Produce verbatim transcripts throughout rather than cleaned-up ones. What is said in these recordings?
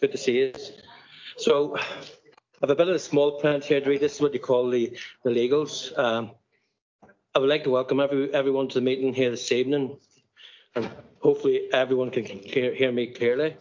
Good to see you. So, I have a bit of a small print here to read. This is what you call the, the legals. Um, I would like to welcome every, everyone to the meeting here this evening, and hopefully everyone can hear, hear me clearly.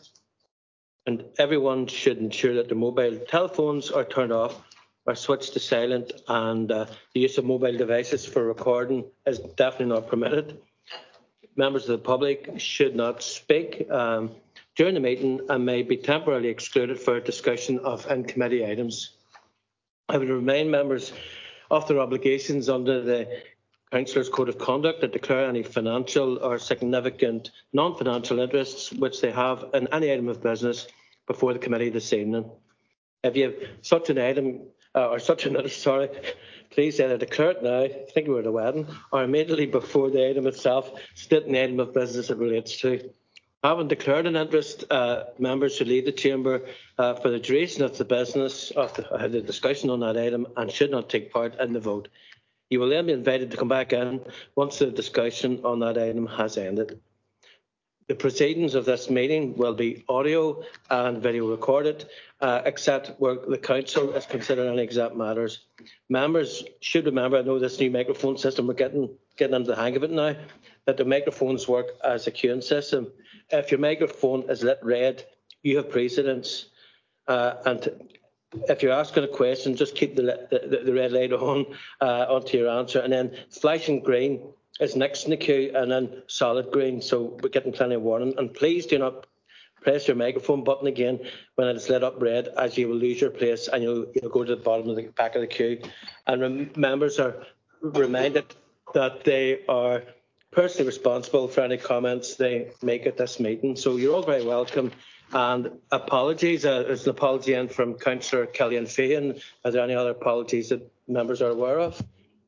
And everyone should ensure that their mobile telephones are turned off or switched to silent, and uh, the use of mobile devices for recording is definitely not permitted. Members of the public should not speak um, during the meeting and may be temporarily excluded for discussion of in-committee items. I would remind members of their obligations under the Councillors' Code of Conduct that declare any financial or significant non-financial interests which they have in any item of business before the committee this evening. If you have such an item uh, or such an sorry, please either declare it now, I think we're at a wedding, or immediately before the item itself, state the item of business it relates to. Having declared an interest, uh, members should leave the chamber uh, for the duration of the business of the, uh, the discussion on that item and should not take part in the vote. You will then be invited to come back in once the discussion on that item has ended. The proceedings of this meeting will be audio and video recorded, uh, except where the council is considering any exempt matters. Members should remember, I know this new microphone system, we're getting, getting into the hang of it now, that the microphones work as a queuing system. If your microphone is lit red, you have precedence. Uh, and if you're asking a question, just keep the, the, the red light on uh, onto your answer, and then flashing green is next in the queue, and then solid green, so we're getting plenty of warning. And please do not press your microphone button again when it is lit up red, as you will lose your place and you'll, you'll go to the bottom of the back of the queue. And rem members are reminded that they are personally responsible for any comments they make at this meeting. So you're all very welcome. And apologies, uh, there's an apology in from Councillor Killian Fahan. Are there any other apologies that members are aware of?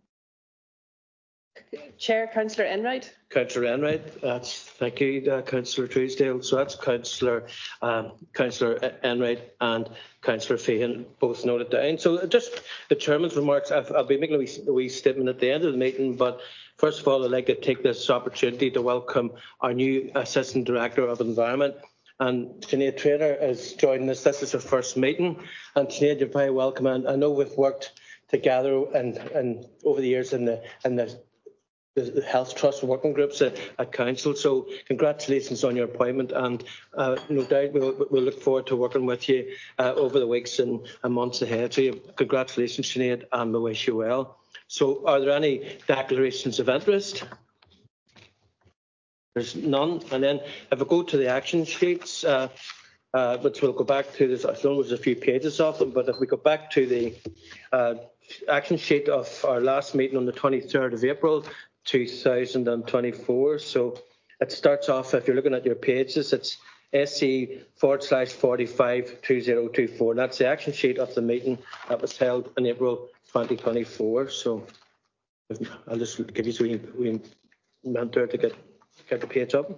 Chair, Councillor Enright. Councillor Enright, that's thank you, uh, Councillor Truesdale. So that's Councillor um, Councillor Enright and Councillor Fahan both noted down. So just the chairman's remarks. I've, I'll be making a wee, a wee statement at the end of the meeting, but first of all, I'd like to take this opportunity to welcome our new Assistant Director of Environment. And Sinead Trainer is joining us. This is her first meeting, and Sinead, you're very welcome. And I know we've worked together and and over the years in the in the the Health Trust working groups at, at Council. So congratulations on your appointment, and uh, no doubt we'll, we'll look forward to working with you uh, over the weeks and, and months ahead. So congratulations, Sinead, and we wish you well. So are there any declarations of interest? There's none. And then if we go to the action sheets, uh, uh, which we'll go back to, there's, I know there's a few pages of them, but if we go back to the uh, action sheet of our last meeting on the twenty-third of April, two thousand twenty-four. So it starts off, if you're looking at your pages, it's S C forward slash forty-five two zero two four. That's the action sheet of the meeting that was held in April twenty twenty-four. So I'll just give you a wee, wee mentor to get, get the page up.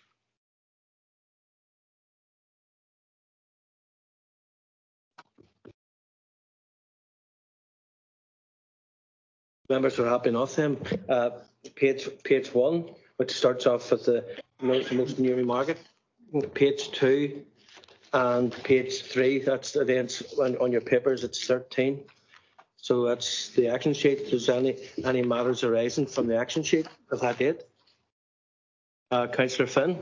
Members are happy enough then. Uh, page page one, which starts off with the most, most newly market. Page two and page three, that's the events on, on your papers, it's thirteen. So that's the action sheet. If there's any, any matters arising from the action sheet of that date. Uh, Councillor Finn.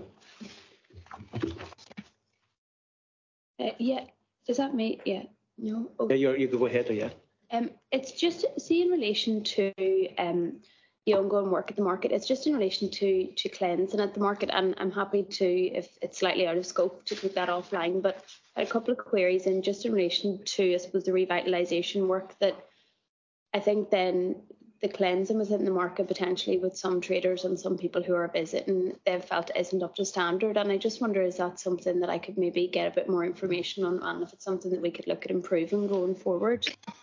Uh, yeah, is that me? Yeah, no. Oh. Yeah, you're, you can go ahead, yeah. Um, it's just, see, in relation to um, the ongoing work at the market, it's just in relation to to cleansing at the market, and I'm happy to, if it's slightly out of scope, to keep that offline, but I had a couple of queries in just in relation to, I suppose, the revitalisation work that I think then the cleansing within the market potentially with some traders and some people who are visiting, they've felt it isn't up to standard, and I just wonder, is that something that I could maybe get a bit more information on, and if it's something that we could look at improving going forward?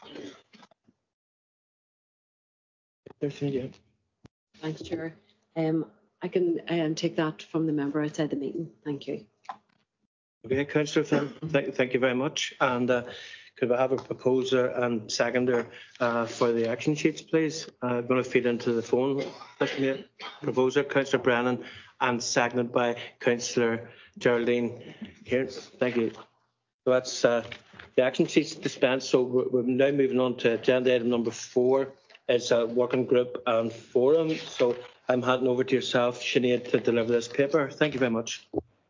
Yeah. Thanks, Chair. Um, I can um, take that from the member outside the meeting. Thank you. Okay, Councillor Finn, thank, thank you very much. And uh, could we have a proposer and seconder uh, for the action sheets, please? Uh, I'm going to feed into the phone. Proposer, Councillor Brennan, and seconded by Councillor Geraldine here. Thank you. So that's uh, the action sheets dispensed. So we're, we're now moving on to agenda item number four. It's a working group and forum. So I'm handing over to yourself, Sinead, to deliver this paper. Thank you very much.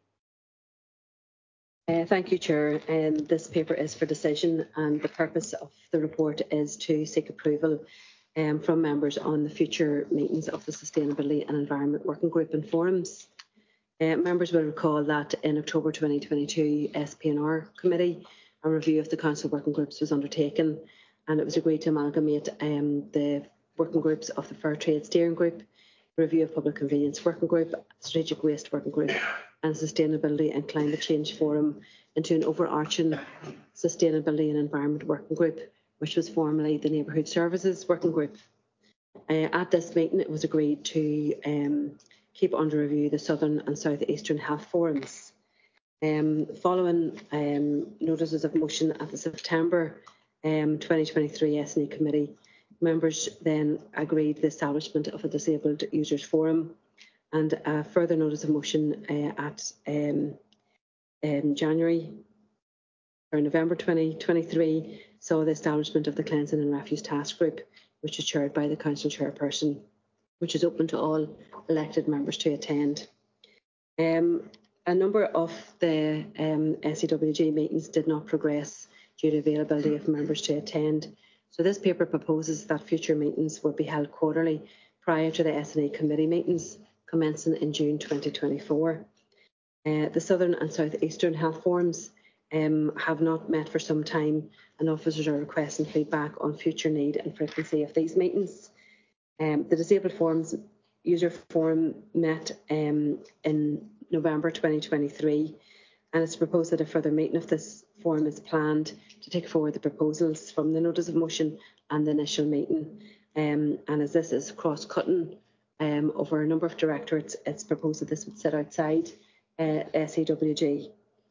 Uh, thank you, Chair. Um, this paper is for decision, and the purpose of the report is to seek approval um, from members on the future meetings of the Sustainability and Environment Working Group and forums. Uh, members will recall that in October twenty twenty-two, S P N R Committee, a review of the Council working groups was undertaken, and it was agreed to amalgamate um, the working groups of the Fair Trade Steering Group, Review of Public Convenience Working Group, Strategic Waste Working Group and Sustainability and Climate Change Forum into an overarching Sustainability and Environment Working Group, which was formerly the Neighbourhood Services Working Group. Uh, at this meeting, it was agreed to um, keep under review the Southern and South Eastern Health Forums. Um, following um, notices of motion at the September um, twenty twenty-three S and E Committee, members then agreed the establishment of a Disabled Users Forum, and a further notice of motion uh, at um, um, January or November twenty twenty-three saw the establishment of the Cleansing and Refuse Task Group, which is chaired by the Council Chairperson, which is open to all elected members to attend. Um, a number of the um, S E W G meetings did not progress due to availability of members to attend. So this paper proposes that future meetings will be held quarterly prior to the S and E Committee meetings commencing in June twenty twenty-four. Uh, the Southern and South Eastern Health Forums um, have not met for some time, and officers are requesting feedback on future need and frequency of these meetings. Um, the Disabled Forums User Forum met um, in November twenty twenty-three, and it's proposed that a further meeting of this forum is planned to take forward the proposals from the notice of motion and the initial meeting. Um, and as this is cross-cutting um, over a number of directorates, it's proposed that this would sit outside uh, S E W G.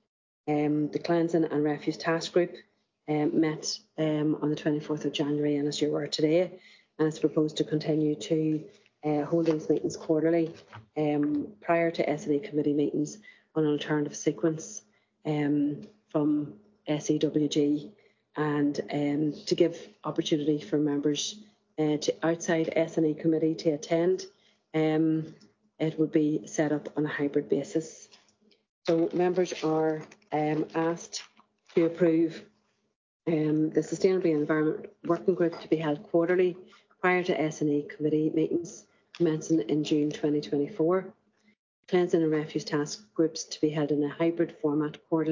Um, the Cleansing and Refuse Task Group um, met um, on the twenty-fourth of January, and as you were today, and it's proposed to continue to uh, hold these meetings quarterly um, prior to S and E Committee meetings on an alternative sequence um, from S E W G, and um, to give opportunity for members uh, to outside S and E Committee to attend. Um, it would be set up on a hybrid basis. So members are um, asked to approve um, the Sustainability and Environment Working Group to be held quarterly prior to S and E Committee meetings commencing in June twenty twenty-four. Cleansing and Refuse Task Groups to be held in a hybrid format quarterly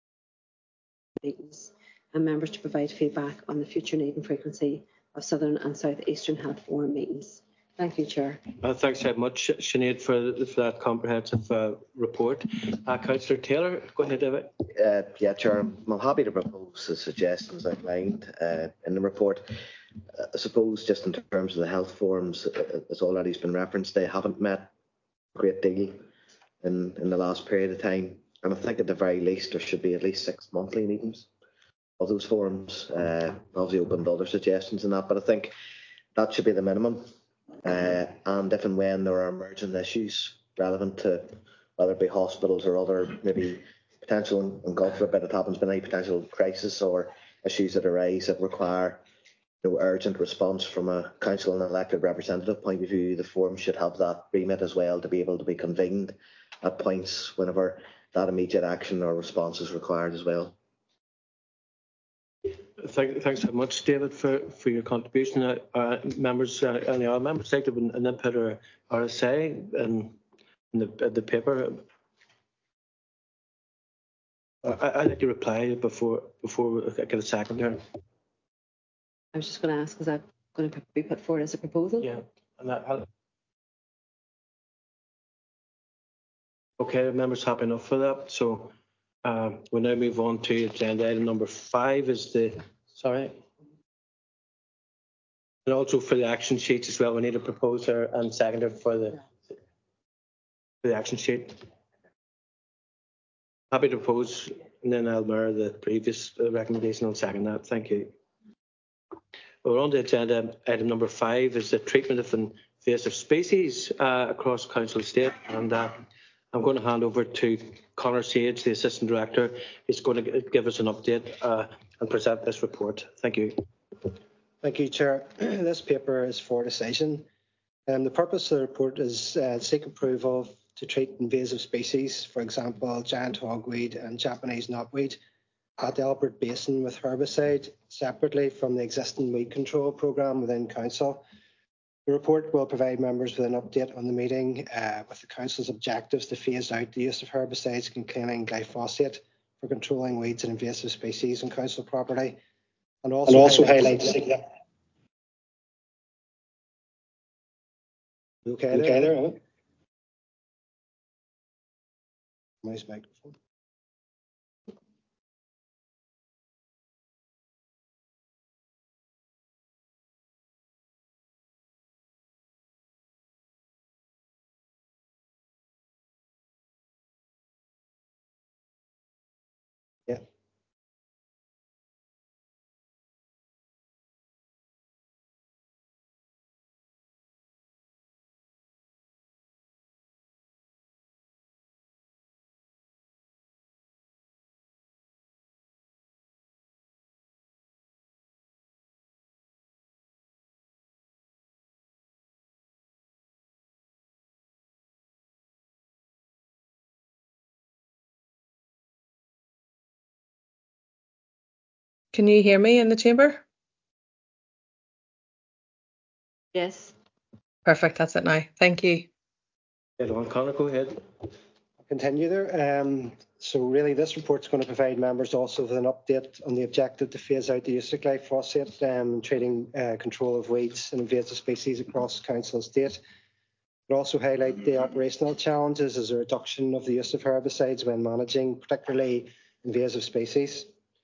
meetings, and members to provide feedback on the future need and frequency of Southern and South Eastern Health Forum meetings. Thank you, Chair. Uh, thanks very much, Sinead, for, for that comprehensive uh, report. Uh, Councillor Taylor, go ahead, David. Uh, yeah, Chair, I'm happy to propose the suggestions outlined uh, in the report. Uh, I suppose just in terms of the health forums, uh, as already has been referenced, they haven't met a great deal in, in the last period of time. And I think at the very least there should be at least six monthly meetings of those forums. Uh, obviously open to other suggestions and that, but I think that should be the minimum. Uh, and if and when there are emergent issues relevant to whether it be hospitals or other maybe potential, and God forbid it happens, but any potential crisis or issues that arise that require you know, urgent response from a council and elected representative point of view, the forum should have that remit as well to be able to be convened at points whenever that immediate action or response is required as well. Thank, thanks very much, David, for, for your contribution. Uh, uh, members, uh, and the members take an, an input or, or a say in, in the, the paper. I, I'd like to reply before before I get a second here. I was just going to ask, is that going to be put forward as a proposal? Yeah. And that, I'll... Okay, members happy enough for that. So uh, we'll now move on to agenda item number five. Is the sorry. And also for the action sheets as well, we need a proposer and seconder for the, for the action sheet. Happy to propose, and then I'll mirror the previous recommendation on second that. Thank you. We're on to agenda item number five is the treatment of invasive species uh, across council estate, and uh, I'm going to hand over to Conor Sage, the Assistant Director, who's going to give us an update uh, and present this report. Thank you. Thank you, Chair. This paper is for decision. Um, the purpose of the report is uh, seek approval to treat invasive species, for example, giant hogweed and Japanese knotweed, at the Albert Basin with herbicide separately from the existing weed control programme within Council. The report will provide members with an update on the meeting uh, with the Council's objectives to phase out the use of herbicides containing glyphosate for controlling weeds and invasive species on Council property, and also, and also highlight significant. Okay, okay there. there huh? Nice microphone. Yeah. Can you hear me in the chamber? Yes. Perfect, that's it now. Thank you. Head on, Conor, go ahead. Continue there. Um, so really this report's going to provide members also with an update on the objective to phase out the use of glyphosate um, treating uh, control of weeds and invasive species across Council estate. It also highlight the operational challenges as a reduction of the use of herbicides when managing particularly invasive species.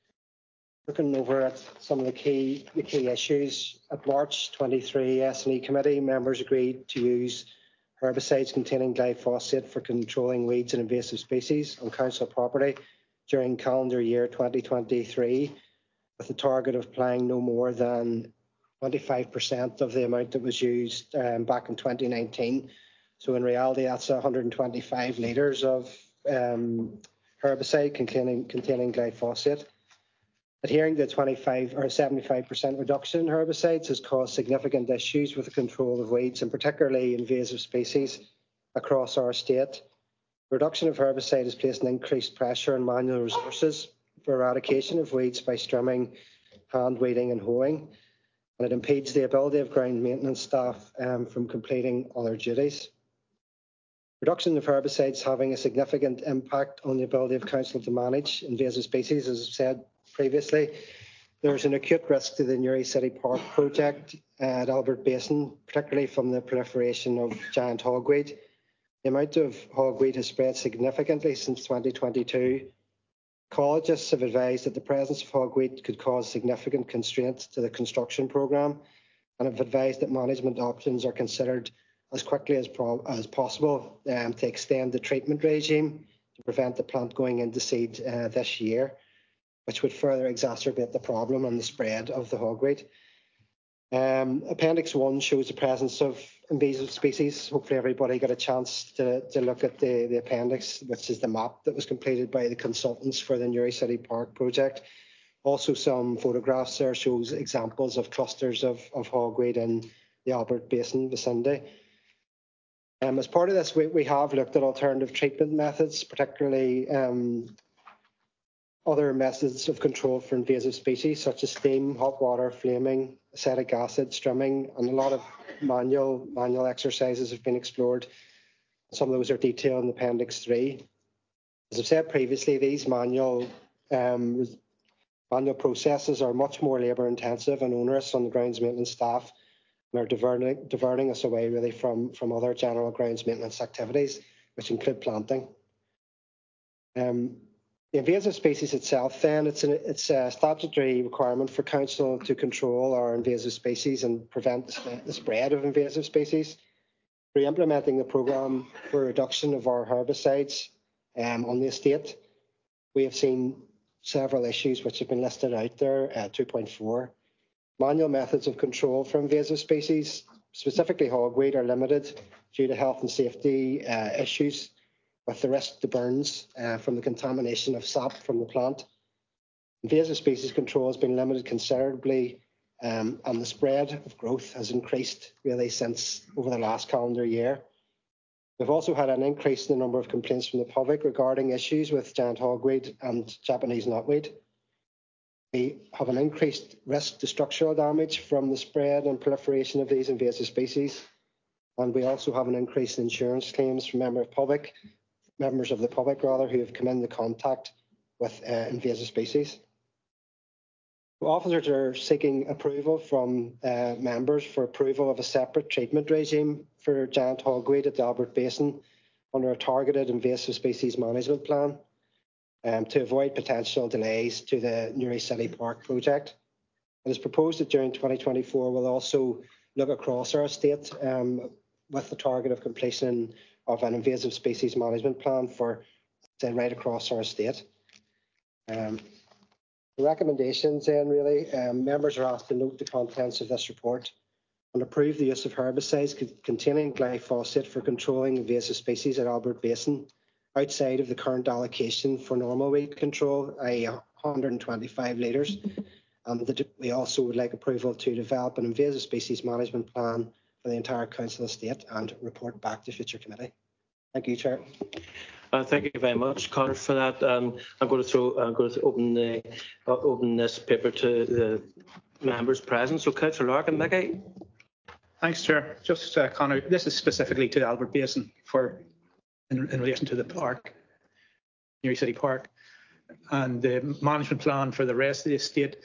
Looking over at some of the key the key issues, at March twenty-three S and E Committee, members agreed to use herbicides containing glyphosate for controlling weeds and invasive species on Council property during calendar year twenty twenty-three, with a target of applying no more than twenty-five percent of the amount that was used um, back in twenty nineteen. So in reality, that's one hundred twenty-five litres of um, herbicide containing, containing glyphosate. Adhering to twenty-five or seventy-five percent reduction in herbicides has caused significant issues with the control of weeds and particularly invasive species across our state. Reduction of herbicide has placed an increased pressure on manual resources for eradication of weeds by strimming, hand weeding and hoeing, and it impedes the ability of ground maintenance staff um, from completing other duties. Reduction of herbicides having a significant impact on the ability of Council to manage invasive species, as I've said previously. There's an acute risk to the Newry City Park project at Albert Basin, particularly from the proliferation of giant hogweed. The amount of hogweed has spread significantly since twenty twenty-two. Ecologists have advised that the presence of hogweed could cause significant constraints to the construction programme and have advised that management options are considered as quickly as, pro- as possible um, to extend the treatment regime to prevent the plant going into seed uh, this year, which would further exacerbate the problem and the spread of the hogweed. Um, Appendix one shows the presence of invasive species. Hopefully everybody got a chance to, to look at the, the appendix, which is the map that was completed by the consultants for the Newry City Park project. Also some photographs there shows examples of clusters of, of hogweed in the Albert Basin vicinity. Um, as part of this, we, we have looked at alternative treatment methods, particularly um, other methods of control for invasive species, such as steam, hot water, flaming, acetic acid, strimming, and a lot of manual manual exercises have been explored. Some of those are detailed in Appendix three. As I've said previously, these manual um, manual processes are much more labour intensive and onerous on the grounds maintenance staff, and are diverting, diverting us away really from, from other general grounds maintenance activities, which include planting. Um, The invasive species itself, then, it's, an, it's a statutory requirement for Council to control our invasive species and prevent the spread of invasive species. We're implementing the programme for reduction of our herbicides um, on the estate. We have seen several issues which have been listed out there at two point four. Manual methods of control for invasive species, specifically hogweed, are limited due to health and safety uh, issues. with the risk to burns uh, from the contamination of sap from the plant. Invasive species control has been limited considerably, um, and the spread of growth has increased really since over the last calendar year. We've also had an increase in the number of complaints from the public regarding issues with giant hogweed and Japanese knotweed. We have an increased risk to structural damage from the spread and proliferation of these invasive species, and we also have an increase in insurance claims from member of public, members of the public rather, who have come into contact with uh, invasive species. Officers are seeking approval from uh, members for approval of a separate treatment regime for giant hogweed at the Albert Basin under a targeted invasive species management plan um, to avoid potential delays to the Newry City Park project. It is proposed that during twenty twenty-four we'll also look across our estate um, with the target of completion of an invasive species management plan for say, right across our estate. Um, The recommendations then really, um, members are asked to note the contents of this report and approve the use of herbicides containing glyphosate for controlling invasive species at Albert Basin outside of the current allocation for normal weed control, that is one hundred twenty-five litres. And the, we also would like approval to develop an invasive species management plan for the entire council estate and report back to future committee. Thank you, Chair. Uh, thank you very much, Conor, for that. Um, I'm going to throw. I'm going to open the uh, open this paper to the members present. So, Councillor Larkin, Mickey. Thanks, Chair. Just uh, Conor, this is specifically to the Albert Basin for in, in relation to the park, Newry City Park, and the management plan for the rest of the estate.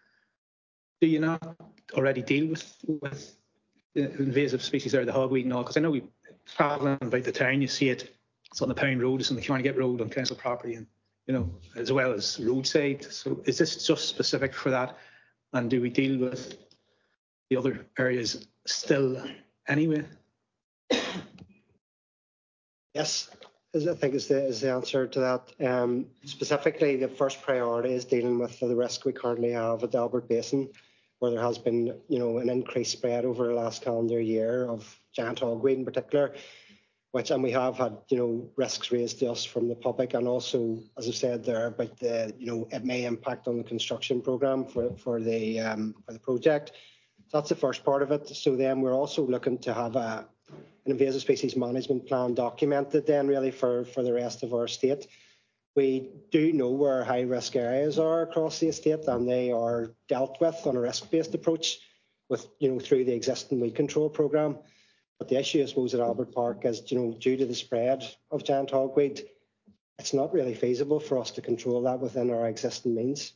Do you not already deal with with the invasive species there, the hogweed and all? Because I know we travelling about the town, you see it. It's on the Pound Road, it's on the Carnegie Road on council property, and you know, as well as roadside. So is this just specific for that? And do we deal with the other areas still anyway? Yes, I think is the is the answer to that. Um, specifically, the first priority is dealing with the risk we currently have at the Albert Basin, where there has been, you know, an increased spread over the last calendar year of giant hogweed in particular. Which, and we have had, you know, risks raised to us from the public, and also, as I said there, about the, you know, it may impact on the construction programme for for the um, for the project. So that's the first part of it. So then we're also looking to have a an invasive species management plan documented then really for for the rest of our estate. We do know where high risk areas are across the estate, and they are dealt with on a risk based approach, with you know through the existing weed control programme. But the issue, I suppose, at Albert Park is, you know, due to the spread of giant hogweed, it's not really feasible for us to control that within our existing means.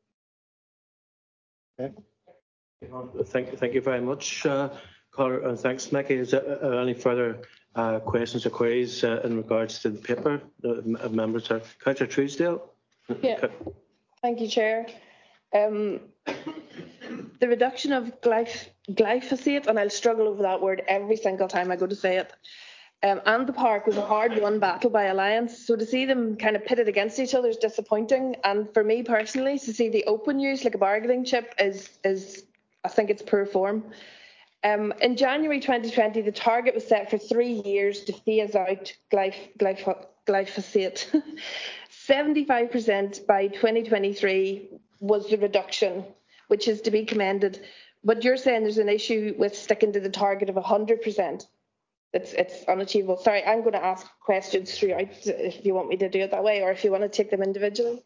Okay. Thank you, thank you very much, uh, Conor, and thanks, Mickey. Is there uh, any further uh, questions or queries uh, in regards to the paper? The uh, members are Councillor Truesdale. Yeah. Thank you, Chair. Um, the reduction of glyph glyphosate, and I'll struggle over that word every single time I go to say it, um, and the park was a hard-won battle by Alliance. So to see them kind of pitted against each other is disappointing. And for me personally, to see the open use like a bargaining chip is, is I think it's poor form. Um, in January twenty twenty, the target was set for three years to phase out glyph glyph glyphosate. seventy-five percent by twenty twenty-three was the reduction, which is to be commended. But you're saying there's an issue with sticking to the target of one hundred percent. It's, it's unachievable. Sorry, I'm going to ask questions throughout if you want me to do it that way, or if you want to take them individually.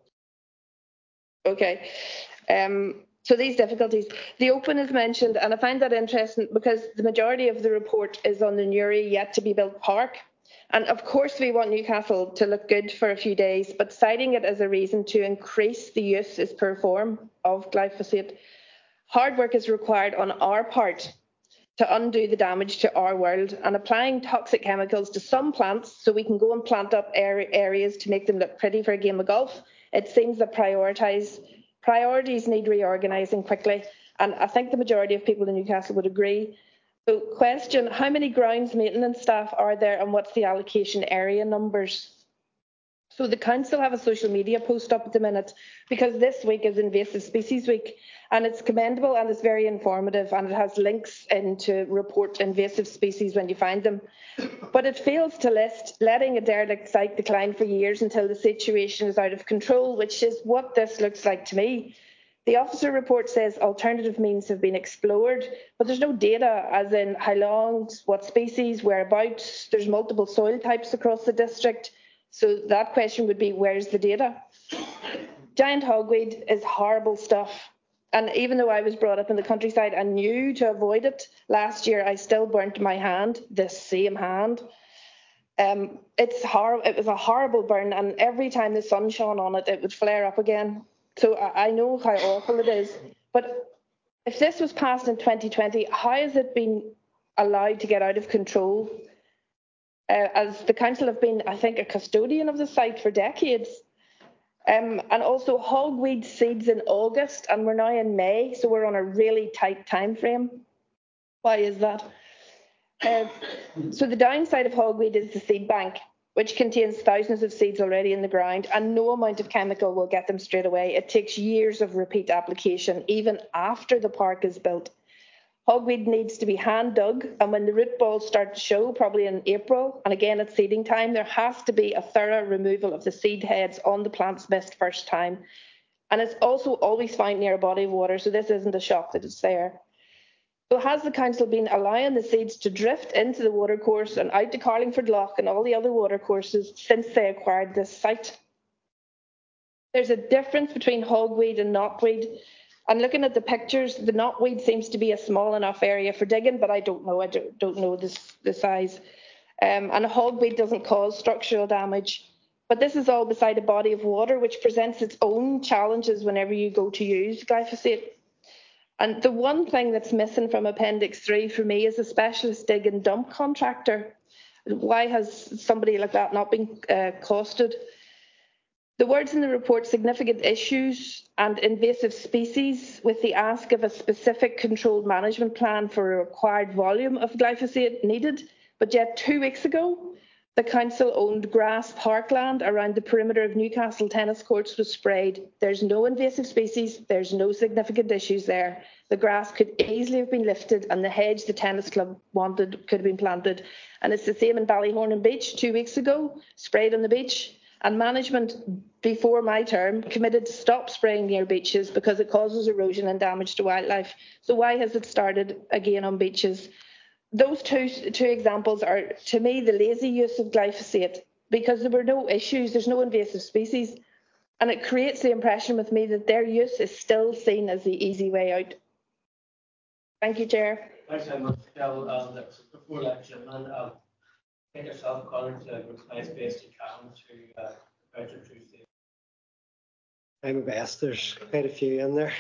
Okay. Um, so these difficulties. The open is mentioned, and I find that interesting because the majority of the report is on the Newry yet to be built park. And of course we want Newcastle to look good for a few days, but citing it as a reason to increase the use is poor form of glyphosate. Hard work is required on our part to undo the damage to our world, and applying toxic chemicals to some plants so we can go and plant up areas to make them look pretty for a game of golf. It seems that prioritize, priorities need reorganising quickly, and I think the majority of people in Newcastle would agree. So question, how many grounds maintenance staff are there, and what's the allocation area numbers? So the council have a social media post up at the minute because this week is Invasive Species Week, and it's commendable and it's very informative, and it has links in to report invasive species when you find them. But it fails to list letting a derelict site decline for years until the situation is out of control, which is what this looks like to me. The officer report says alternative means have been explored, but there's no data as in how long, what species, whereabouts. There's multiple soil types across the district. So that question would be, where's the data? Giant hogweed is horrible stuff. And even though I was brought up in the countryside and knew to avoid it, last year I still burnt my hand, this same hand. Um, it's hor- it was a horrible burn, and every time the sun shone on it, it would flare up again. So I, I know how awful it is. But if this was passed in twenty twenty, how has it been allowed to get out of control? Uh, as the council have been, I think, a custodian of the site for decades. Um, and also hogweed seeds in August, and we're now in May, so we're on a really tight time frame. Why is that? Uh, so the downside of hogweed is the seed bank, which contains thousands of seeds already in the ground, and no amount of chemical will get them straight away. It takes years of repeat application, even after the park is built. Hogweed needs to be hand dug, and when the root balls start to show, probably in April, and again at seeding time, there has to be a thorough removal of the seed heads on the plants missed first time. And it's also always found near a body of water, so this isn't a shock that it's there. So has the council been allowing the seeds to drift into the watercourse and out to Carlingford Lough and all the other watercourses since they acquired this site? There's a difference between hogweed and knotweed. And looking at the pictures, the knotweed seems to be a small enough area for digging, but I don't know. I don't, don't know this, the size. Um, and a hogweed doesn't cause structural damage. But this is all beside a body of water, which presents its own challenges whenever you go to use glyphosate. And the one thing that's missing from Appendix three for me is a specialist dig and dump contractor. Why has somebody like that not been uh, costed? The words in the report, significant issues and invasive species, with the ask of a specific controlled management plan for a required volume of glyphosate needed. But yet two weeks ago, the council owned grass parkland around the perimeter of Newcastle tennis courts was sprayed. There's no invasive species, there's no significant issues there. The grass could easily have been lifted and the hedge the tennis club wanted could have been planted. And it's the same in Ballyhornan Beach two weeks ago, sprayed on the beach. And management, before my term, committed to stop spraying near beaches because it causes erosion and damage to wildlife. So why has it started again on beaches? Those two, two examples are, to me, the lazy use of glyphosate because there were no issues, there's no invasive species. And it creates the impression with me that their use is still seen as the easy way out. Thank you, Chair. Thanks very much, Kel. Um, before election, and uh, take yourself, Colin, to reply as best you can to uh, Roger Truesdale. I'm a best. There's quite a few in there.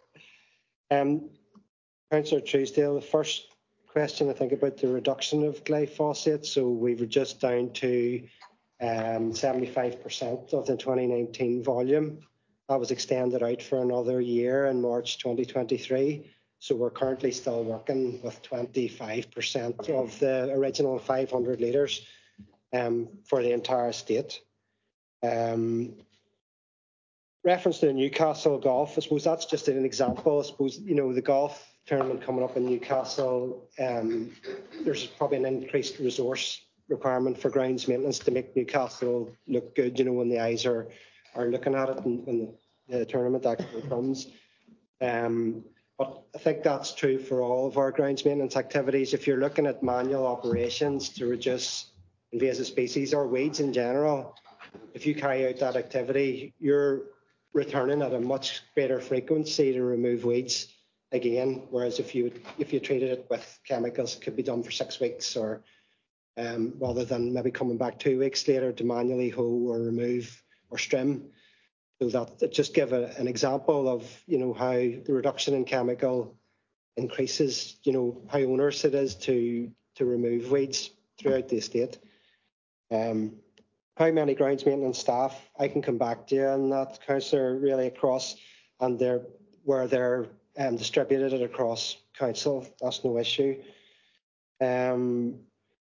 Um, Councillor Truesdale, the first question I think about the reduction of glyphosate. So we were just down to um, seventy-five percent of the twenty nineteen volume. That was extended out for another year in March twenty twenty-three. So we're currently still working with twenty-five percent of the original five hundred litres um, for the entire state. Um, reference to the Newcastle golf, I suppose that's just an example. I suppose, you know, the golf tournament coming up in Newcastle, um, there's probably an increased resource requirement for grounds maintenance to make Newcastle look good, you know, when the eyes are, are looking at it and when the, the tournament actually comes. Um, but I think that's true for all of our grounds maintenance activities. If you're looking at manual operations to reduce invasive species or weeds in general, if you carry out that activity, you're returning at a much greater frequency to remove weeds again, whereas if you if you treated it with chemicals, it could be done for six weeks or um, rather than maybe coming back two weeks later to manually hoe or remove or trim. So that just give a, an example of, you know, how the reduction in chemical increases, you know, how onerous it is to to remove weeds throughout the estate. Um, how many grounds maintenance staff? I can come back to you on that, Councillor, really across, and they're where they're um, distributed across council. That's no issue. Um,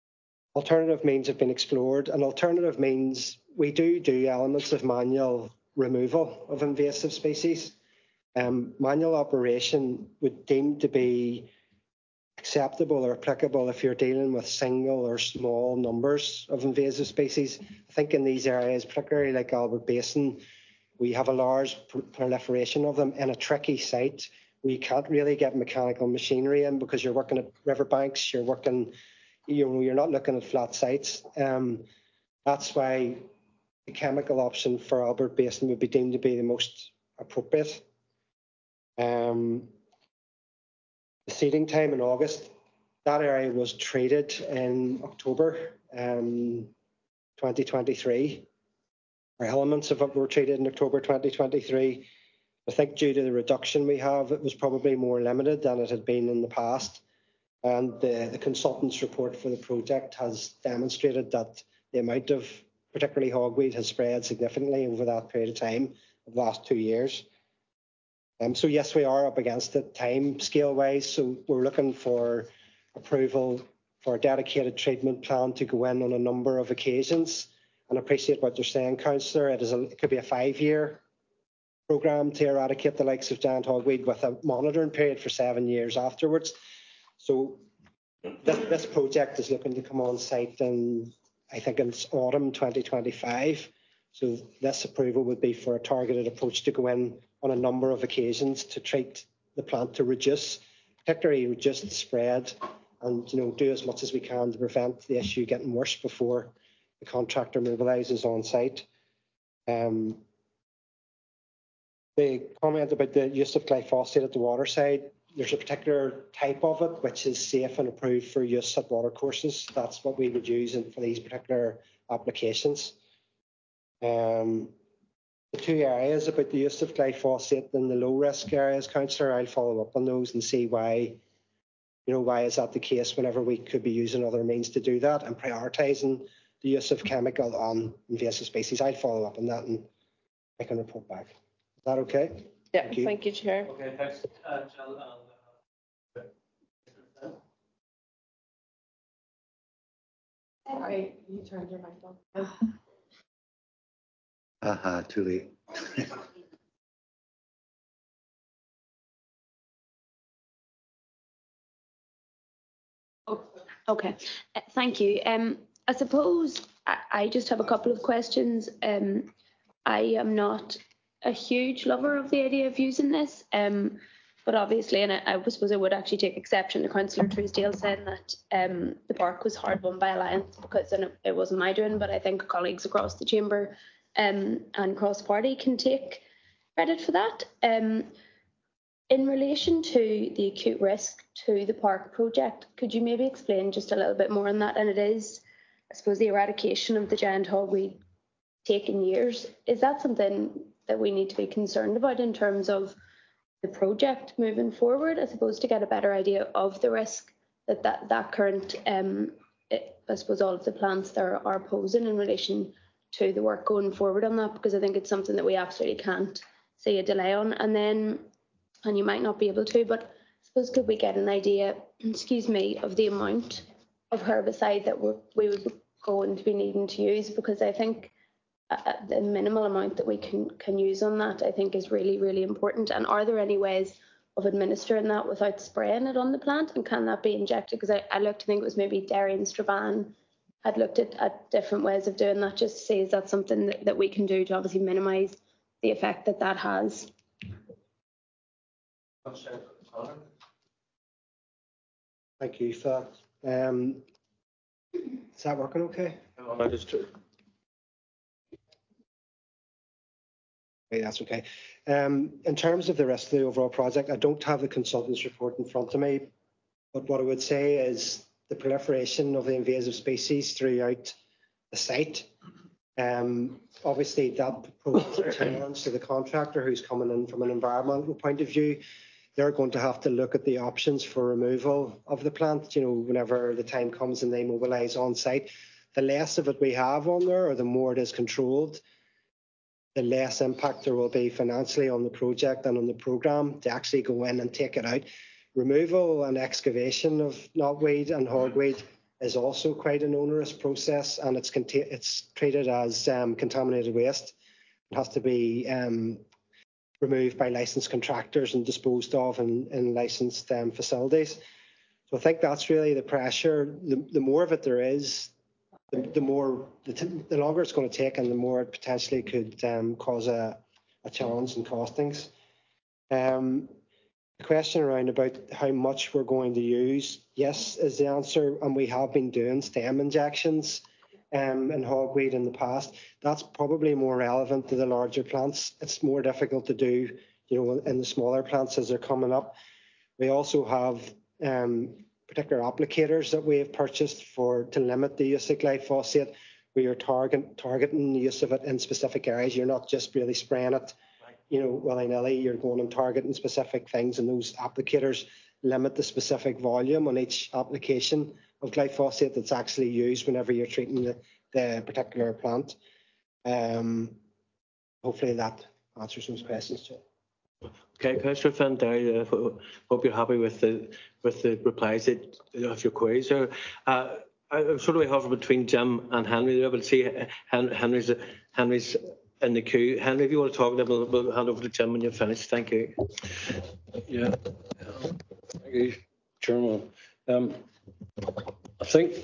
Alternative means have been explored, and alternative means we do do elements of manual removal of invasive species. Um, manual operation would deem to be acceptable or applicable if you're dealing with single or small numbers of invasive species. I think in these areas, particularly like Albert Basin, we have a large proliferation of them in a tricky site. We can't really get mechanical machinery in because you're working at riverbanks, you're working, you know, you're not looking at flat sites. Um, that's why the chemical option for Albert Basin would be deemed to be the most appropriate. Um, the seeding time in August, that area was treated in October um, twenty twenty-three. Or elements of it were treated in October twenty twenty-three. I think due to the reduction we have, it was probably more limited than it had been in the past. And the, the consultant's report for the project has demonstrated that the amount of particularly hogweed has spread significantly over that period of time, of the last two years. Um, so yes, we are up against it time scale wise. So we're looking for approval for a dedicated treatment plan to go in on a number of occasions. And I appreciate what you're saying, Councillor. It is a, it could be a five-year programme to eradicate the likes of giant hogweed with a monitoring period for seven years afterwards. So this, this project is looking to come on site in, I think it's autumn twenty twenty-five. So this approval would be for a targeted approach to go in on a number of occasions to treat the plant to reduce, particularly reduce the spread, and you know do as much as we can to prevent the issue getting worse before the contractor mobilises on site. Um, the comment about the use of glyphosate at the water side, there's a particular type of it which is safe and approved for use at water courses. That's what we would use in, for these particular applications. Um, the two areas about the use of glyphosate in the low risk areas, Councillor, I'll follow up on those and see why, you know, why is that the case whenever we could be using other means to do that and prioritising the use of chemical on invasive species. I'll follow up on that and I can report back. Is that okay? Yeah, thank you, thank you Chair. Okay, thanks, uh, Jill. Uh, Sorry, you turned your mic on. Haha, too late. Oh, okay, uh, thank you. Um, I suppose I, I just have a couple of questions. Um, I am not a huge lover of the idea of using this, um, but obviously, and I, I suppose I would actually take exception to Councillor Truesdale saying that um, the park was hard won by Alliance because and it, it wasn't my doing, but I think colleagues across the chamber um, and cross party can take credit for that. Um, in relation to the acute risk to the park project, could you maybe explain just a little bit more on that? And it is, I suppose, the eradication of the giant hogweed taking years. Is that something that we need to be concerned about in terms of the project moving forward, I suppose, to get a better idea of the risk that that, that current, um, it, I suppose, all of the plants there are posing in relation to the work going forward on that, because I think it's something that we absolutely can't see a delay on. And then, and you might not be able to, but I suppose could we get an idea, excuse me, of the amount of herbicide that we're, we would be going to be needing to use? Because I think Uh, the minimal amount that we can can use on that, I think, is really, really important. And are there any ways of administering that without spraying it on the plant? And can that be injected? Because I, I looked, I think it was maybe Derry and Strabane had looked at, at different ways of doing that, just to see is that something that, that we can do to obviously minimise the effect that that has. Thank you for that. Um, is that working okay? No, that is true. Okay, that's okay. Um, in terms of the rest of the overall project, I don't have the consultant's report in front of me, but what I would say is the proliferation of the invasive species throughout the site. Um, obviously, that poses a challenge to the contractor who's coming in from an environmental point of view. They're going to have to look at the options for removal of the plant, you know, whenever the time comes and they mobilise on site. The less of it we have on there, or the more it is controlled, the less impact there will be financially on the project and on the programme to actually go in and take it out. Removal and excavation of knotweed and hogweed is also quite an onerous process, and it's it's treated as um, contaminated waste. It has to be um, removed by licensed contractors and disposed of in, in licensed um, facilities. So I think that's really the pressure. The, the more of it there is, the, the more the, t- the longer it's going to take, and the more it potentially could um, cause a, a challenge in costings. Um, the question around about how much we're going to use, yes, is the answer, and we have been doing stem injections um, in hogweed in the past. That's probably more relevant to the larger plants. It's more difficult to do, you know, in the smaller plants as they're coming up. We also have um, particular applicators that we have purchased for to limit the use of glyphosate. We are target, targeting the use of it in specific areas. You're not just really spraying it, you know, willy-nilly. You're going and targeting specific things, and those applicators limit the specific volume on each application of glyphosate that's actually used whenever you're treating the, the particular plant. Um, hopefully that answers those questions, Joe. Okay, Councillor Finn, I uh, hope you're happy with the with the replies that, of your queries there. Uh, I sort of hover between Jim and Henry there, but see Henry's Henry's in the queue. Henry, if you want to talk, then we'll, we'll hand over to Jim when you're finished. Thank you. Yeah, thank you, Chairman. Um, I think,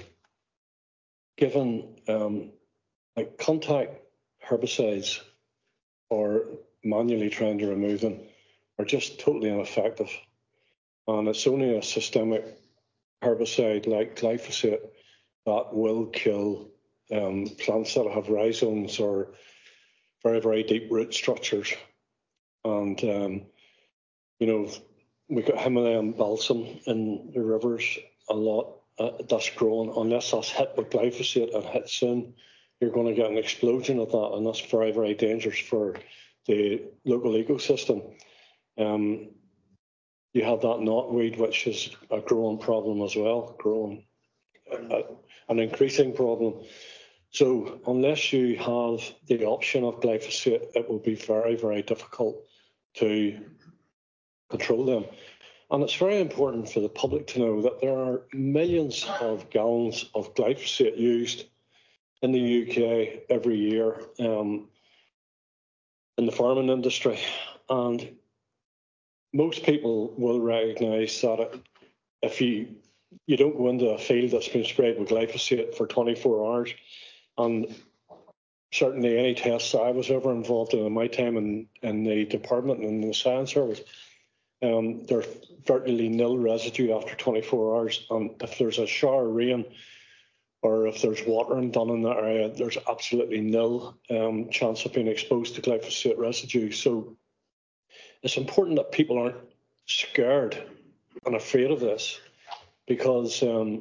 given um, like contact herbicides or manually trying to remove them are just totally ineffective, and it's only a systemic herbicide like glyphosate that will kill um, plants that have rhizomes or very, very deep root structures. And, um, you know, we got Himalayan balsam in the rivers a lot. Uh, that's growing. Unless that's hit with glyphosate and hit soon, you're going to get an explosion of that, and that's very, very dangerous for the local ecosystem. Um, you have that knotweed, which is a growing problem as well, growing, uh, an increasing problem. So unless you have the option of glyphosate, it will be very, very difficult to control them. And it's very important for the public to know that there are millions of gallons of glyphosate used in the U K every year um, in the farming industry. And most people will recognise that if you you don't go into a field that's been sprayed with glyphosate for twenty-four hours, and certainly any tests I was ever involved in in my time in, in the department and in the science service, um, there's virtually nil residue after twenty-four hours. And if there's a shower of rain or if there's watering done in that area, there's absolutely nil um, chance of being exposed to glyphosate residue. So it's important that people aren't scared and afraid of this, because um,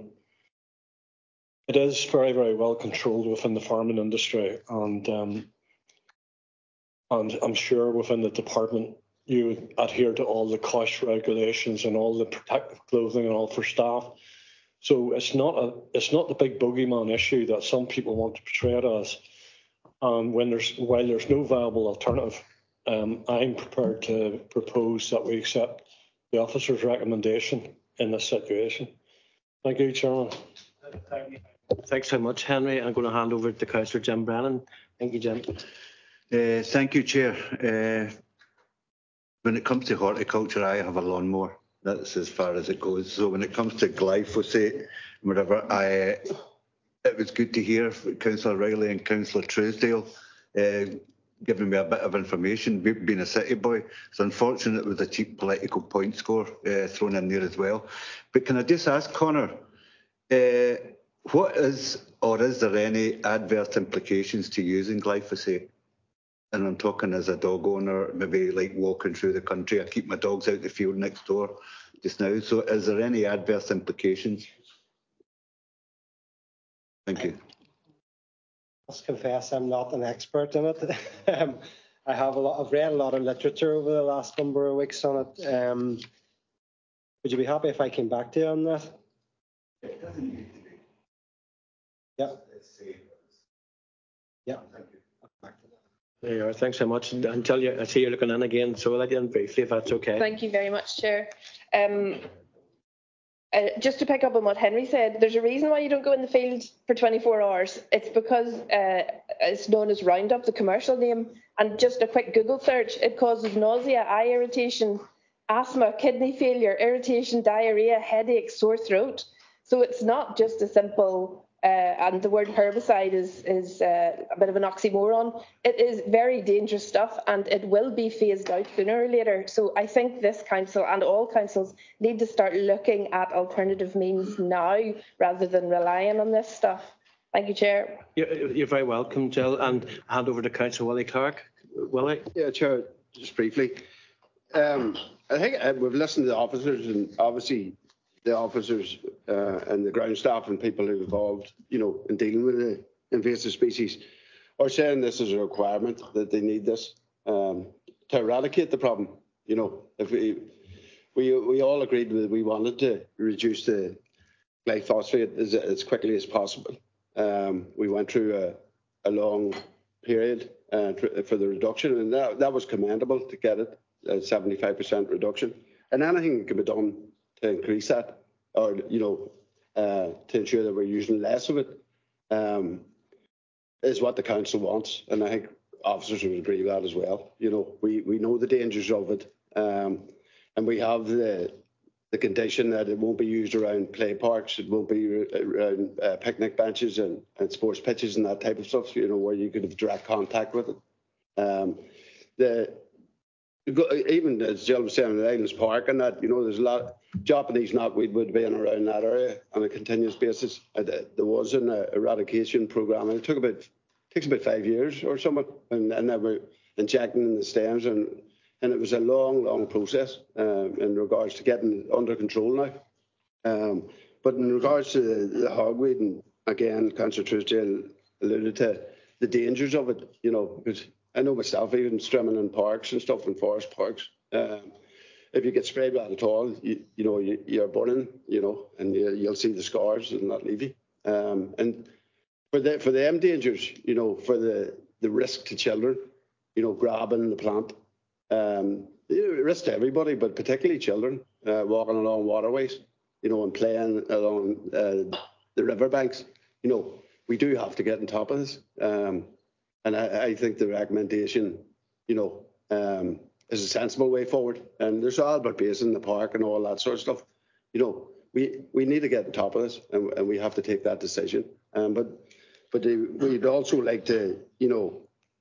it is very, very well controlled within the farming industry, and um, and I'm sure within the department you would adhere to all the cost regulations and all the protective clothing and all for staff. So it's not a it's not the big bogeyman issue that some people want to portray it as. Um, when there's while there's no viable alternative, um, I'm prepared to propose that we accept the officer's recommendation in this situation. Thank you, Chairman. Thank you. Thanks so much, Henry. I'm going to hand over to Councillor Jim Brennan. Thank you, Jim. Uh, thank you, Chair. Uh, when it comes to horticulture, I have a lawnmower. That's as far as it goes. So when it comes to glyphosate, whatever, I it was good to hear Councillor Riley and Councillor Truesdale uh, giving me a bit of information. Being a city boy, it's unfortunate with a cheap political point score uh, thrown in there as well. But can I just ask Connor, uh, what is or is there any adverse implications to using glyphosate? And I'm talking as a dog owner, maybe like walking through the country. I keep my dogs out the field next door just now. So is there any adverse implications? Thank you. I must confess I'm not an expert in it. um, I have a lot. I've read a lot of literature over the last number of weeks on it. Um, would you be happy if I came back to you on that? It doesn't need to be. Yeah. Yeah. Thank you. There you are. Thanks so much. And until you, I see you're looking in again, so I'll let you in briefly if that's okay. Thank you very much, Chair. Um, uh, just to pick up on what Henry said, there's a reason why you don't go in the field for twenty-four hours. It's because uh, it's known as Roundup, the commercial name, and just a quick Google search, it causes nausea, eye irritation, asthma, kidney failure, irritation, diarrhea, headache, sore throat. So it's not just a simple, uh, and the word herbicide is, is uh, a bit of an oxymoron. It is very dangerous stuff, and it will be phased out sooner or later. So I think this council and all councils need to start looking at alternative means now rather than relying on this stuff. Thank you, Chair. You're, you're very welcome, Jill, and hand over to Councillor Willie Clark. Willie? Yeah, Chair, just briefly. Um, I think uh, we've listened to the officers, and obviously the officers uh, and the ground staff and people who are involved, you know, in dealing with the invasive species are saying this is a requirement, that they need this um, to eradicate the problem. You know, if we we we all agreed that we wanted to reduce the glyphosate as, as quickly as possible. Um, we went through a, a long period uh, for the reduction, and that, that was commendable to get it a seventy-five percent reduction. And anything that can be done to increase that, or you know, uh, to ensure that we're using less of it, um, is what the council wants. And I think officers would agree with that as well. You know, we we know the dangers of it, um, and we have the the condition that it won't be used around play parks, it won't be around uh, picnic benches and, and sports pitches and that type of stuff. You know, where you could have direct contact with it. Um, the Even as Jill was saying, the Islands Park and that, you know, there's a lot of Japanese knotweed would be in around that area on a continuous basis. And there was an uh, eradication program, and it took about takes about five years or something, and, and they were injecting in the stems, and and it was a long, long process um, in regards to getting under control now. Um, but in regards to the, the hogweed, and again, Councillor Truesdale alluded to the dangers of it, you know, because I know myself, even swimming in parks and stuff, in forest parks, um, if you get sprayed with that at all, you, you know, you, you're burning, you know, and you, you'll see the scars and not leave you. Um, and for the for them dangers, you know, for the, the risk to children, you know, grabbing the plant, um, you know, risk to everybody, but particularly children, uh, walking along waterways, you know, and playing along uh, the riverbanks. You know, we do have to get on top of this. Um, And I, I think the recommendation, you know, um, is a sensible way forward. And there's Albert Basin, the park, and all that sort of stuff. You know, we, we need to get on top of this, and, and we have to take that decision. Um, but but we'd also like to, you know,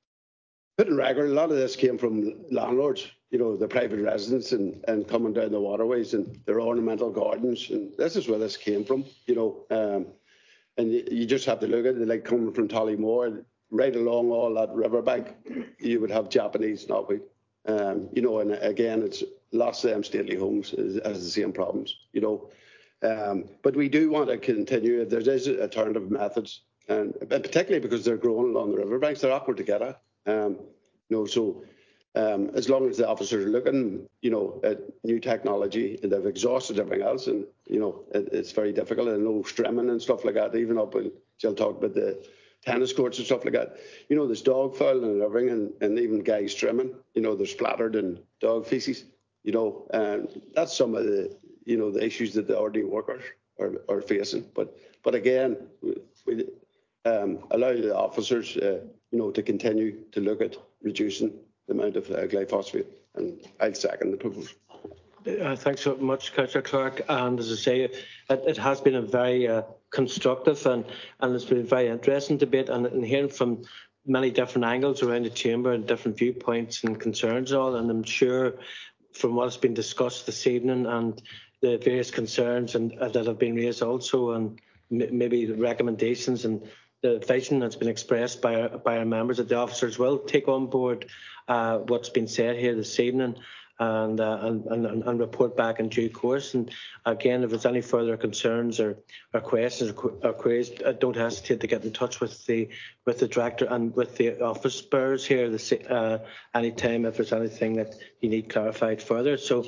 put in record, a lot of this came from landlords, you know, the private residents and, and coming down the waterways and their ornamental gardens. And this is where this came from, you know. Um, and you, you just have to look at it, like coming from Tollymore, right along all that riverbank, you would have Japanese knotweed. Um, you know, and again, it's lots of them stately homes has, has the same problems, you know. Um, but we do want to continue, if there is alternative methods, and, and particularly because they're growing along the riverbanks, they're awkward to get at. Um, you know, so um, as long as the officers are looking, you know, at new technology, and they've exhausted everything else, and, you know, it, it's very difficult, and no streaming and stuff like that, even up in, Jill talked about the tennis courts and stuff like that. You know, there's dog fowl and everything, and, and even guys trimming, you know, they're splattered in dog feces, you know, and that's some of the, you know, the issues that the ordinary workers are, are facing. But but again, we, we um, allow the officers, uh, you know, to continue to look at reducing the amount of uh, glyphosate, and I'll second the proposal. Uh, thanks so much, Councillor Clark. And as I say, it, it has been a very uh, constructive and, and it's been a very interesting debate, and, and hearing from many different angles around the chamber and different viewpoints and concerns and all. And I'm sure from what's been discussed this evening and the various concerns and uh, that have been raised also, and m- maybe the recommendations and the vision that's been expressed by our, by our members, that the officers will take on board uh, what's been said here this evening. And, uh, and and and report back in due course. And again, if there's any further concerns or, or questions or queries, don't hesitate to get in touch with the with the director and with the office bearers here this, uh, anytime if there's anything that you need clarified further. So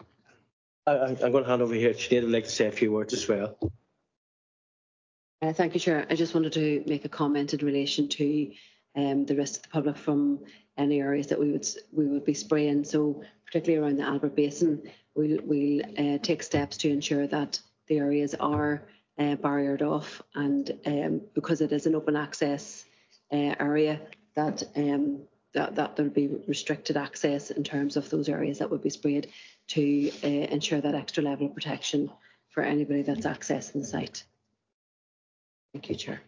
I, I'm going to hand over here to Sinead. I'd like to say a few words as well. Uh, thank you, Chair. I just wanted to make a comment in relation to um, the risk to the public from any areas that we would we would be spraying. So particularly around the Albert Basin, we'll, we'll uh, take steps to ensure that the areas are uh, barriered off, and um, because it is an open access uh, area, that um, that that there would be restricted access in terms of those areas that would be sprayed to uh, ensure that extra level of protection for anybody that's accessing the site. Thank you, Chair.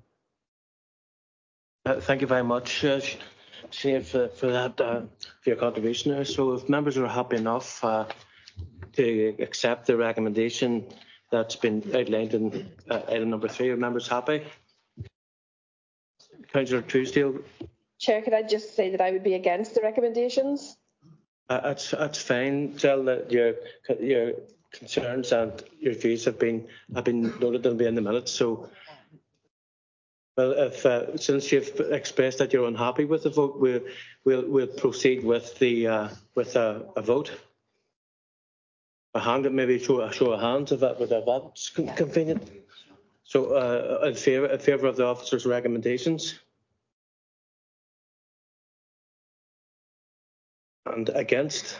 Uh, thank you very much, uh, Sinead, for, for that, uh, for your contribution there. So if members are happy enough uh, to accept the recommendation that's been outlined in uh, item number three, are members happy? Councillor Truesdale. Chair, could I just say that I would be against the recommendations? Uh, that's that's fine, Jill. That your your concerns and your views have been have been noted and be in the minutes. So, well, if uh, since you've expressed that you're unhappy with the vote, we'll we'll we'll proceed with the uh, with a, a vote. A hand, maybe show a show of hands if that, if that's convenient. So, uh, in favour in favour of the officer's recommendations. And against?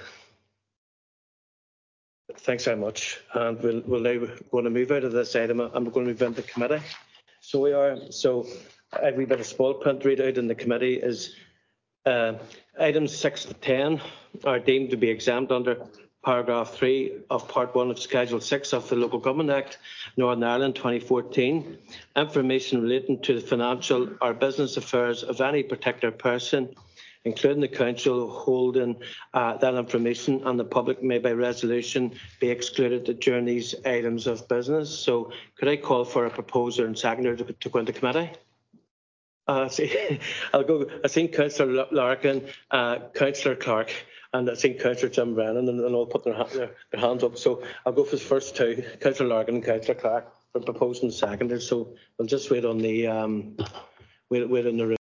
Thanks very much. And we'll, we'll now going to move out of this item and we're going to move into committee. So we are. So every bit of small print read out in the committee is uh, items six to ten are deemed to be exempt under paragraph three of part one of Schedule six of the Local Government Act, Northern Ireland twenty fourteen. Information relating to the financial or business affairs of any particular person, including the council, holding uh, that information, and the public may by resolution be excluded during these items of business. So could I call for a proposer and seconder to, to go into committee? Uh, see, I'll go. I've seen Councillor Larkin, uh, Councillor Clark, and I've seen Councillor Jim Brennan, and, and all put their, their, their hands up. So I'll go for the first two, Councillor Larkin and Councillor Clark, for proposing seconder. So we'll just wait on the um, wait, wait on the room.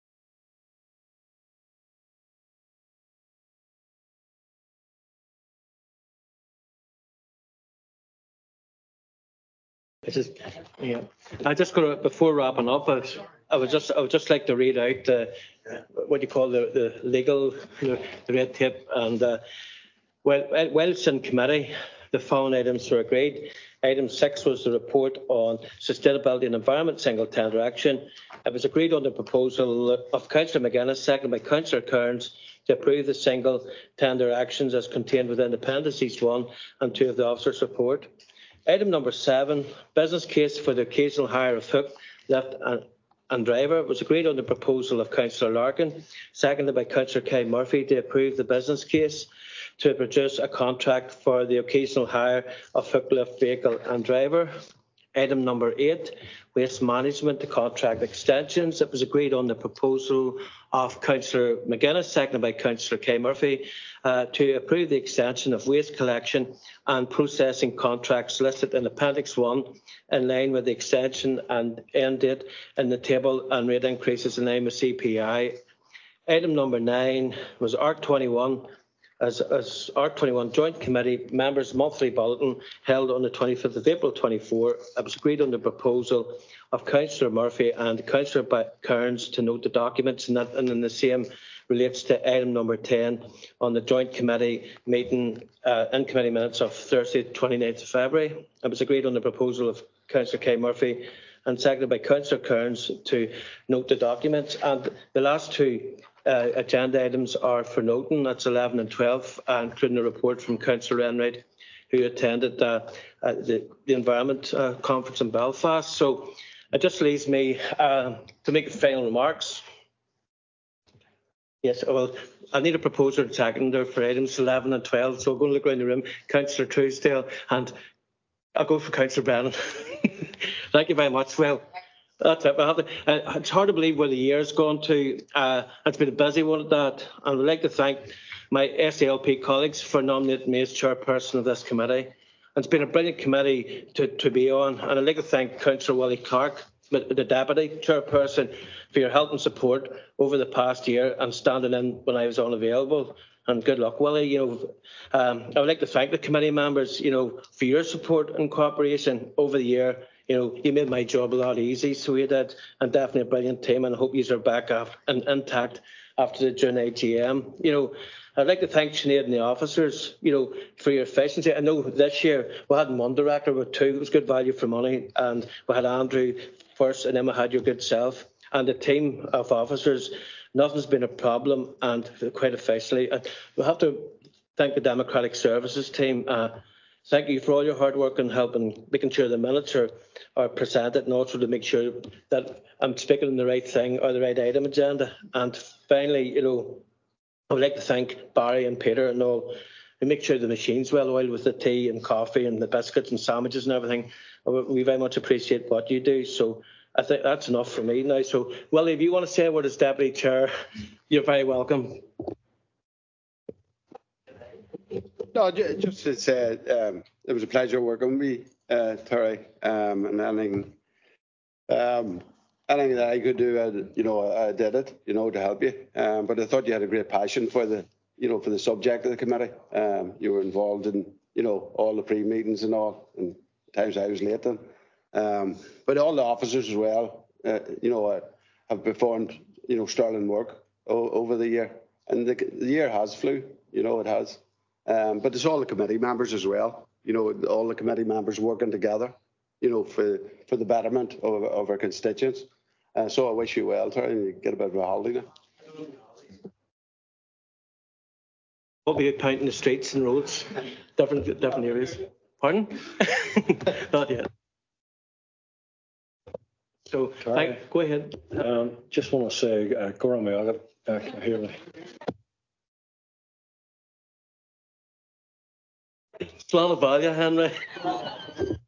It is, yeah. I just got to, before wrapping up, I, I would just I would just like to read out uh, what you call the, the legal the, the red tape, and uh, well, while it's in committee, the following items were agreed. Item six was the report on sustainability and environment single tender action. It was agreed on the proposal of Councillor McGuinness, seconded by Councillor Kearns, to approve the single tender actions as contained within appendices one and two of the officer's report. Item number seven, business case for the occasional hire of hook, lift and, and driver, was agreed on the proposal of Councillor Larkin, seconded by Councillor Kay Murphy, to approve the business case to produce a contract for the occasional hire of hook, lift vehicle and driver. Item number eight, waste management, the contract extensions. It was agreed on the proposal of Councillor McGuinness, seconded by Councillor Kay Murphy, uh, to approve the extension of waste collection and processing contracts listed in Appendix one, in line with the extension and end date in the table and rate increases in line with C P I. Item number nine was A R C twenty-one. As, as A R C twenty-one Joint Committee Members Monthly Bulletin held on the twenty-fifth of April twenty-four, it was agreed on the proposal of Councillor Murphy and Councillor Kearns to note the documents, and, that, and then the same relates to item number ten on the Joint Committee meeting uh, in committee minutes of Thursday, twenty-ninth of February. It was agreed on the proposal of Councillor Kay Murphy and seconded by Councillor Kearns to note the documents. And the last two uh, agenda items are for noting. That's eleven and twelve, uh, including a report from Councillor Enright, who attended uh, uh, the, the Environment uh, Conference in Belfast. So it just leaves me uh, to make final remarks. Yes, well, I need a proposer and seconder for items eleven and twelve, so I'm going to look around the room. Councillor Truesdale, and I'll go for Councillor Brennan. Thank you very much. Well, that's it. I have to, uh, it's hard to believe where the year's gone to. Uh, it's been a busy one at that. And I'd like to thank my S A L P colleagues for nominating me as chairperson of this committee. It's been a brilliant committee to, to be on. And I'd like to thank Councillor Willie Clark, the deputy chairperson, for your help and support over the past year and standing in when I was unavailable. And good luck, Willie. You know, um, I would like to thank the committee members, you know, for your support and cooperation over the year. You know, you made my job a lot easy, so you did, and definitely a brilliant team. And I hope you are back up and intact after the June A G M. You know, I'd like to thank Sinead and the officers, you know, for your efficiency. I know this year we had one director with two. It was good value for money. And we had Andrew first, and then we had your good self. And the team of officers, nothing's been a problem, and quite officially. And we have to thank the Democratic Services team. Uh, thank you for all your hard work and help in making sure the minutes are, are presented, and also to make sure that I'm speaking on the right thing or the right item agenda. And finally, you know, I would like to thank Barry and Peter and all, and make sure the machine's well oiled with the tea and coffee and the biscuits and sandwiches and everything. We very much appreciate what you do. So I think that's enough for me now. So, Willie, if you want to say a word as Deputy Chair, you're very welcome. No, just to say, um, it was a pleasure working with you, uh, Terry, um, and anything, um, anything that I could do, I, you know, I did it, you know, to help you. Um, but I thought you had a great passion for the, you know, for the subject of the committee. Um, you were involved in, you know, all the pre-meetings and all, and times I was late then. Um, but all the officers as well, uh, you know, uh, have performed, you know, sterling work o- over the year, and the, the year has flew, you know, it has. Um, but it's all the committee members as well, you know, all the committee members working together, you know, for for the betterment of, of our constituents. Uh, so I wish you well, Terry, and you get a bit of a holiday now. We'll be painting the streets and roads, different different areas. Pardon? Not yet. So, thank, go ahead. Um, just want to say, uh, Gora Meagat, uh, can you hear me? Slán Henry.